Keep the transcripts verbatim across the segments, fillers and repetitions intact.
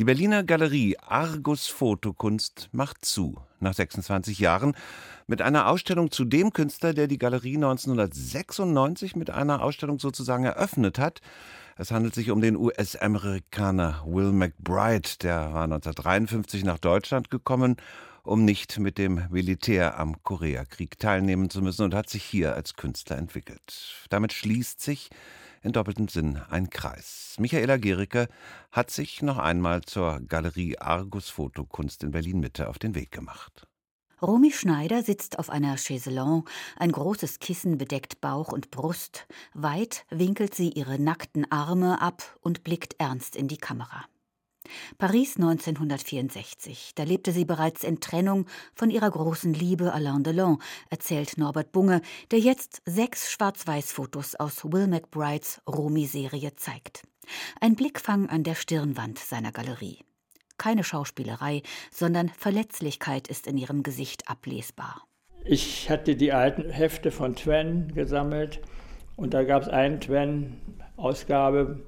Die Berliner Galerie Argus Fotokunst macht zu, nach sechsundzwanzig Jahren, mit einer Ausstellung zu dem Künstler, der die Galerie neunzehnhundertsechsundneunzig mit einer Ausstellung sozusagen eröffnet hat. Es handelt sich um den U S-Amerikaner Will McBride, der war neunzehnhundertdreiundfünfzig nach Deutschland gekommen, um nicht mit dem Militär am Koreakrieg teilnehmen zu müssen, und hat sich hier als Künstler entwickelt. Damit schließt sich in doppeltem Sinn ein Kreis. Michaela Gericke hat sich noch einmal zur Galerie Argus Fotokunst in Berlin-Mitte auf den Weg gemacht. Romy Schneider sitzt auf einer Chaiselongue, ein großes Kissen bedeckt Bauch und Brust. Weit winkelt sie ihre nackten Arme ab und blickt ernst in die Kamera. Paris neunzehnhundertvierundsechzig, da lebte sie bereits in Trennung von ihrer großen Liebe Alain Delon, erzählt Norbert Bunge, der jetzt sechs Schwarz-Weiß-Fotos aus Will McBrides Romy-Serie zeigt. Ein Blickfang an der Stirnwand seiner Galerie. Keine Schauspielerei, sondern Verletzlichkeit ist in ihrem Gesicht ablesbar. Ich hatte die alten Hefte von Twen gesammelt und da gab es eine Twen-Ausgabe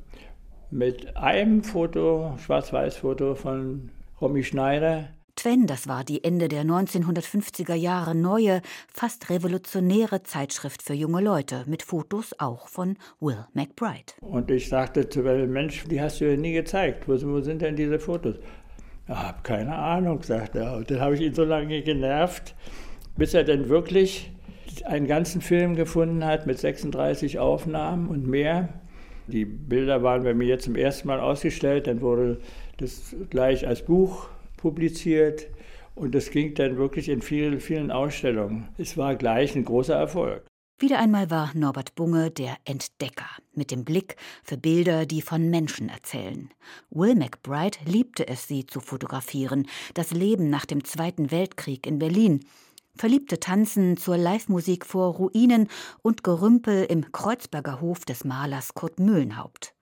mit einem Foto, Schwarz-Weiß-Foto von Romy Schneider. Twen, das war die Ende der neunzehnhundertfünfziger Jahre neue, fast revolutionäre Zeitschrift für junge Leute, mit Fotos auch von Will McBride. Und ich sagte zu Will, Mensch, die hast du ja nie gezeigt. Wo, wo sind denn diese Fotos? Ich habe keine Ahnung, sagt er. Und dann habe ich ihn so lange genervt, bis er dann wirklich einen ganzen Film gefunden hat mit sechsunddreißig Aufnahmen und mehr. Die Bilder waren bei mir jetzt zum ersten Mal ausgestellt, dann wurde das gleich als Buch publiziert und das ging dann wirklich in vielen, vielen Ausstellungen. Es war gleich ein großer Erfolg. Wieder einmal war Norbert Bunge der Entdecker, mit dem Blick für Bilder, die von Menschen erzählen. Will McBride liebte es, sie zu fotografieren, das Leben nach dem Zweiten Weltkrieg in Berlin. Verliebte tanzen zur Livemusik vor Ruinen und Gerümpel im Kreuzberger Hof des Malers Kurt Mühlenhaupt,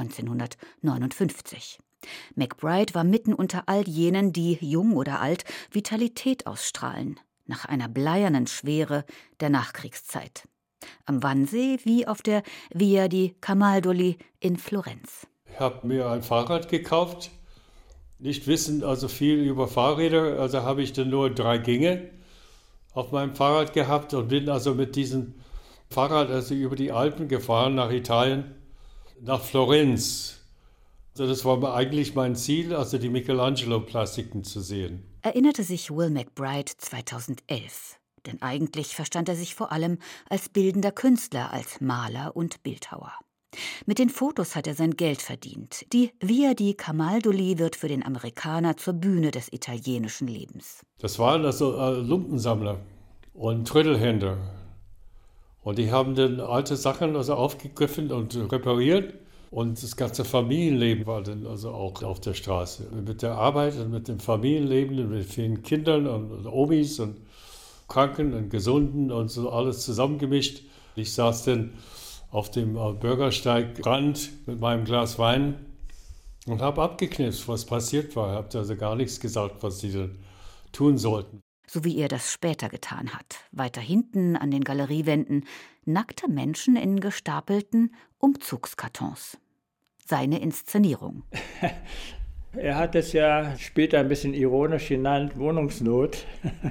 neunzehnhundertneunundfünfzig. McBride war mitten unter all jenen, die, jung oder alt, Vitalität ausstrahlen, nach einer bleiernen Schwere der Nachkriegszeit. Am Wannsee wie auf der Via di Camaldoli in Florenz. Ich habe mir ein Fahrrad gekauft, nicht wissend also viel über Fahrräder, also habe ich dann nur drei Gänge auf meinem Fahrrad gehabt und bin also mit diesem Fahrrad also über die Alpen gefahren nach Italien, nach Florenz. Also das war eigentlich mein Ziel, also die Michelangelo-Plastiken zu sehen. Erinnerte sich Will McBride zweitausendelf. Denn eigentlich verstand er sich vor allem als bildender Künstler, als Maler und Bildhauer. Mit den Fotos hat er sein Geld verdient. Die Via di Camaldoli wird für den Amerikaner zur Bühne des italienischen Lebens. Das waren also äh, Lumpensammler und Trödelhändler. Und die haben dann alte Sachen also aufgegriffen und repariert. Und das ganze Familienleben war dann also auch auf der Straße. Mit der Arbeit und mit dem Familienleben und mit vielen Kindern und, und Omis und Kranken und Gesunden und so alles zusammengemischt. Ich saß dann auf dem Bürgersteigrand mit meinem Glas Wein und habe abgeknipst, was passiert war. Ich habe also gar nichts gesagt, was sie dann tun sollten. So wie er das später getan hat. Weiter hinten an den Galeriewänden nackte Menschen in gestapelten Umzugskartons. Seine Inszenierung. Er hat es ja später ein bisschen ironisch genannt, Wohnungsnot.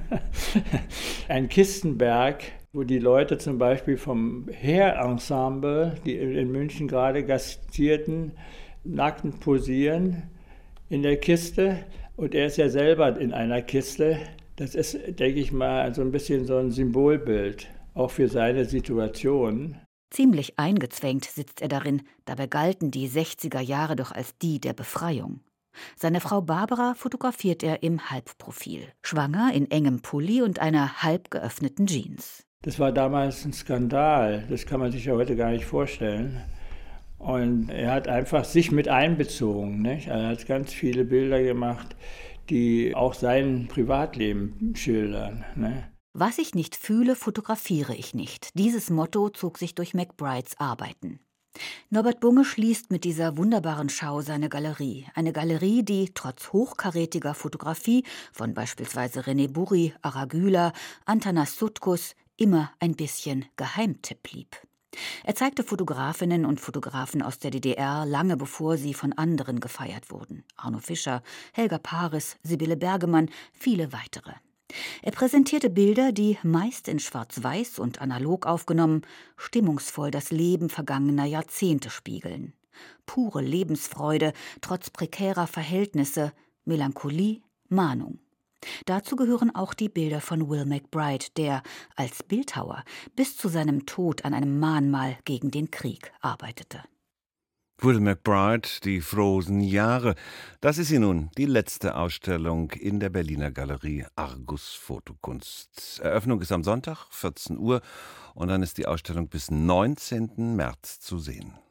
Ein Kistenberg, wo die Leute zum Beispiel vom Heer-Ensemble, die in München gerade gastierten, nackend posieren in der Kiste. Und er ist ja selber in einer Kiste. Das ist, denke ich mal, so ein bisschen so ein Symbolbild, auch für seine Situation. Ziemlich eingezwängt sitzt er darin, dabei galten die sechziger Jahre doch als die der Befreiung. Seine Frau Barbara fotografiert er im Halbprofil, schwanger in engem Pulli und einer halb geöffneten Jeans. Das war damals ein Skandal, das kann man sich ja heute gar nicht vorstellen. Und er hat einfach sich mit einbezogen, nicht? Er hat ganz viele Bilder gemacht, die auch sein Privatleben schildern, ne? Was ich nicht fühle, fotografiere ich nicht. Dieses Motto zog sich durch McBrides Arbeiten. Norbert Bunge schließt mit dieser wunderbaren Schau seine Galerie. Eine Galerie, die trotz hochkarätiger Fotografie von beispielsweise René Burri, Aragüler, Antanas Sutkus immer ein bisschen Geheimtipp blieb. Er zeigte Fotografinnen und Fotografen aus der D D R lange bevor sie von anderen gefeiert wurden. Arno Fischer, Helga Paris, Sibylle Bergemann, viele weitere. Er präsentierte Bilder, die meist in Schwarz-Weiß und analog aufgenommen, stimmungsvoll das Leben vergangener Jahrzehnte spiegeln. Pure Lebensfreude, trotz prekärer Verhältnisse, Melancholie, Mahnung. Dazu gehören auch die Bilder von Will McBride, der als Bildhauer bis zu seinem Tod an einem Mahnmal gegen den Krieg arbeitete. Will McBride, die Frozen Jahre. Das ist sie nun, die letzte Ausstellung in der Berliner Galerie Argus Fotokunst. Eröffnung ist am Sonntag, vierzehn Uhr, und dann ist die Ausstellung bis neunzehnten März zu sehen.